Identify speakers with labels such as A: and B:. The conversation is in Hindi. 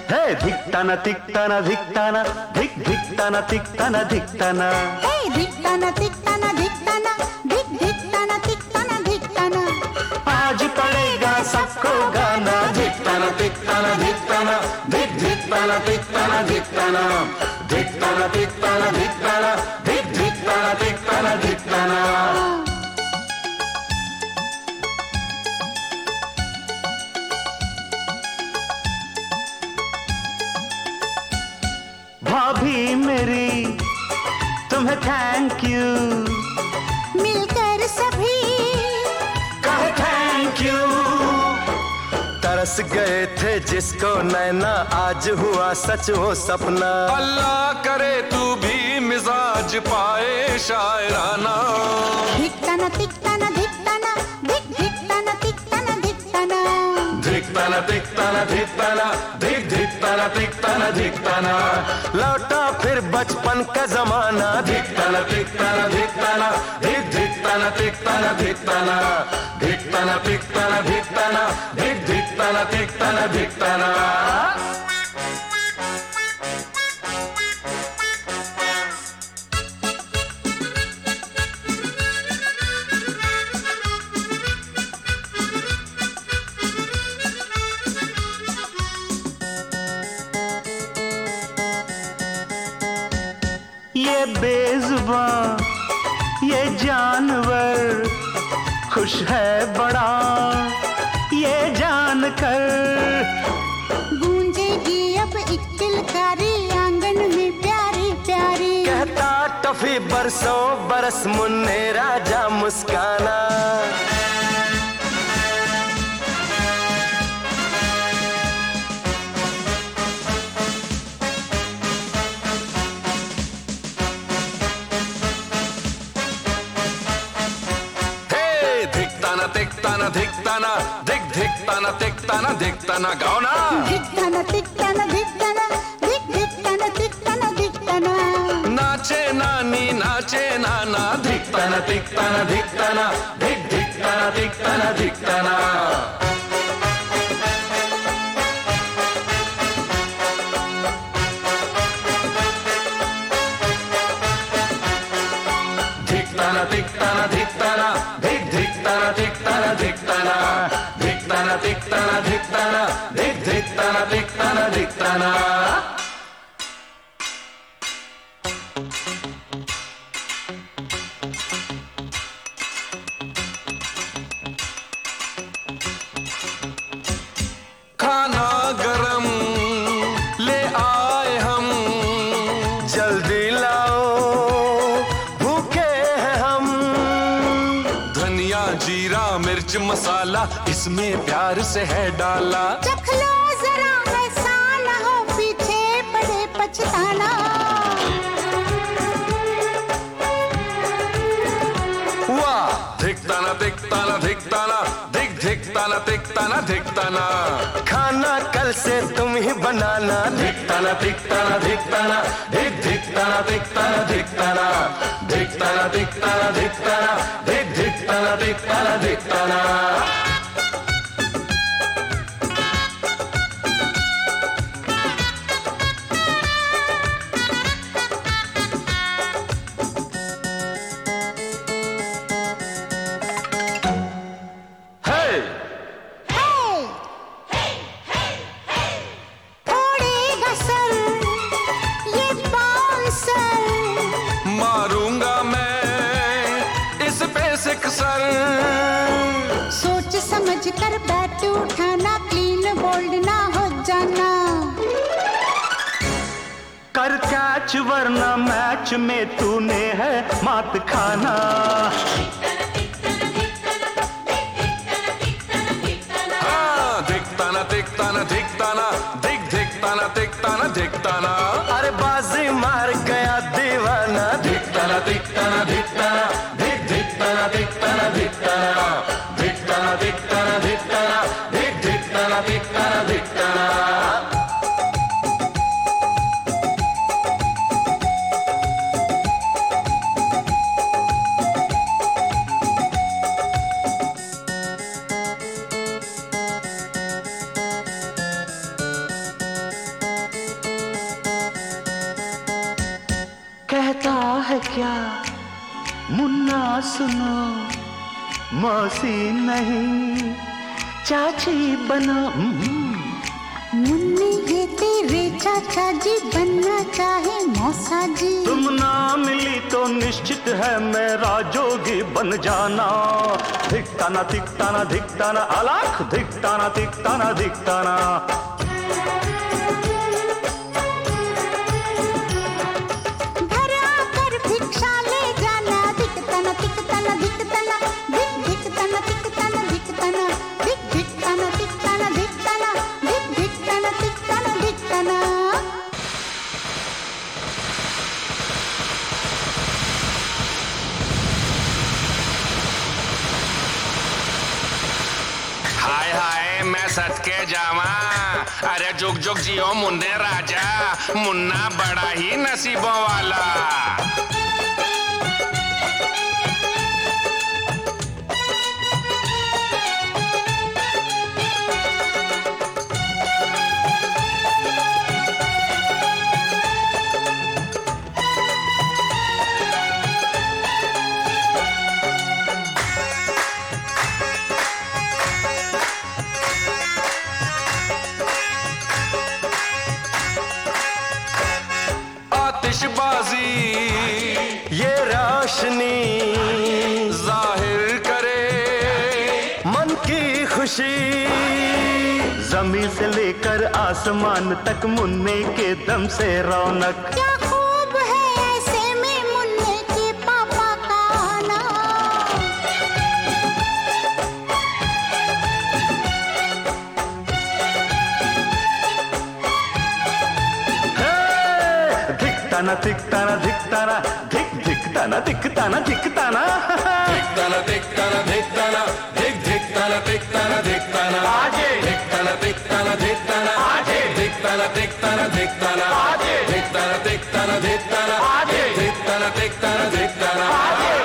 A: हे धिक्ताना तिक्ताना धिक्ताना धिक धिक्ताना तिक्ताना धिक्ताना,
B: हे धिक्ताना तिक्ताना धिक्ताना धिक धिक्ताना तिक्ताना धिक्ताना।
A: आज पड़ेगा सबको गाना। धिक्ताना तिक्ताना धिक्ताना धिक धिक्ताना तिक्ताना धिक्ताना, धिक्ताना तिक्ताना धिक्ताना धिक धिक्ताना तिक्ताना धिक्ताना। भाभी मेरी तुम्हें थैंक यू,
B: मिलकर सभी
A: कहे थैंक यू। तरस गए थे जिसको नैना, आज हुआ सच वो सपना।
C: अल्लाह करे तू भी मिजाज पाए शायराना।
B: धिक्ताना तिक्ताना धिक्ताना धिक धिक्ताना तिक्ताना धिक्ताना,
A: धिक्ताना तिक्ताना धिक्ताना धिक धिक्ताना तिक्ताना धिक्ताना। लौटा फिर बचपन का जमाना। धिक्ताना तिक्ताना धिक्ताना धिक धिक्ताना तिक्ताना धिक्ताना, धिक्ताना तिक्ताना धिक्ताना धिक धिक्ताना तिक्ताना धिक्ताना। ये बेजुबान ये जानवर खुश है बड़ा ये जानकर।
B: गूंजेगी अब एक किलकारी आंगन में प्यारी प्यारी।
A: कहता टफी बरसों बरस मुन्ने राजा मुस्काना।
C: धिक्ताना धिक्ताना धिक धिक्ताना तिक्ताना धिक्ताना। गाओ ना।
B: धिक्ताना तिक्ताना धिक्ताना धिक धिक्ताना तिक्ताना धिक्ताना।
C: नाचे नानी नाचे नाना।
A: धिक्ताना तिक्ताना धिक्ताना धिक धिक्ताना तिक्ताना धिक्ताना। धिक्ताना तिक्ताना धिक्ताना धिक धिक्ताना तिक्ताना धिक्ताना, धिक्ताना तिक्ताना धिक्ताना धिक धिक्ताना तिक्ताना धिक्ताना।
C: खाना गरम ले आए हम,
A: जल्दी लाओ भूखे हैं हम।
C: धनिया जीरा मिर्च मसाला इसमें प्यार से है डाला।
B: चख लो जरा ऐसा न हो पीछे पड़े पछताना।
C: वाह धिक्ताना तिक्ताना धिक्ताना धिक धिक्ताना तिक्ताना धिक्ताना।
A: खाना कल से तुम ही बनाना। धिक्ताना तिक्ताना धिक्ताना धिक धिक्ताना तिक्ताना धिक्ताना, धिक्ताना तिक्ताना धिक्ताना धिक धिक्ताना तिक्ताना धिक्ताना।
B: थोड़ेगा सर ये बाउंसर।
C: मारूंगा मैं इस पे सिक्सर।
B: सोच समझ कर बैट उठाना, क्लीन बोल्ड ना हो जाना।
A: कर कैच वरना मैच में तूने है मात खाना।
C: हाँ धिक्ताना तिक्ताना धिक्ताना धिक धिक्ताना तिक्ताना धिक्ताना।
A: अरे बाजी मार गया दीवाना। धिक्ताना तिक्ताना धिक्ताना धिक धिक्ताना तिक्ताना धिक्ताना, धिक्ताना तिक्ताना धिक्ताना धिक धिक्ताना तिक्ताना धिक्ताना।
D: मुन्ना सुनो, मौसी नहीं चाची बनो।
B: मुन्नी ये तेरे चाचा जी बनना चाहे मौसा जी।
D: तुम ना मिली तो निश्चित है मेरा जोगी बन जाना। धिकताना धिकताना धिकताना अलाख, धिकताना धिकताना धिकताना।
B: घर आकर भिक्षा ले जाना। धिकताना धिकताना धिकताना, धिक धिकताना धिकताना धिकताना, धिक धिकताना धिकताना धिकताना, धिक धिकताना धिकताना धिकताना।
C: हाय हाय मैं सच के जावा, अरे जुग जुग जियो मुन्ने राजा, मुन्ना बड़ा ही नसीबों वाला। आतिशबाजी
A: ये रोशनी
C: जाहिर करे
A: मन की खुशी।
D: जमीन से लेकर आसमान तक मुन्ने के दम से रौनक।
B: क्या खूब है ऐसे में मुन्ने के पापा का आना।
D: धिकताना धिकताना धिकताना, धिक धिकताना धिकताना धिकताना।
C: धिकताना धिकताना धिकताना, धिक धिकताना धिकताना धिकताना।
D: आजे
C: धिकताना धिकताना धिकताना,
D: आजे
C: धिकताना धिकताना धिकताना,
D: आजे
C: धिकताना धिकताना धिकताना,
D: आजे
C: धिकताना धिकताना धिकताना।
D: आजे